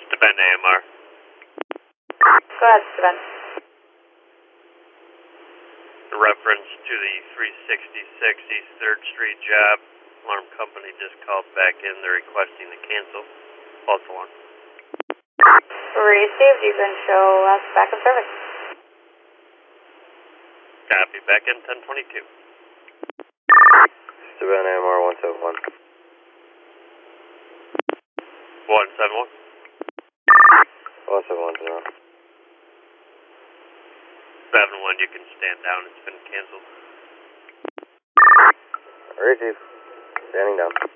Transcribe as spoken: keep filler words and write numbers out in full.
Steven A M R. Go ahead, Steven. In reference to the three sixty-six East third Street job, alarm company just called back in. They're requesting to cancel. False alarm. Received. You can show us back in service. Copy. Back in ten twenty-two. Steven A M R one seven one. one seven one. one seven one zero. seven one, you can stand down. It's been canceled. Receive. Standing down.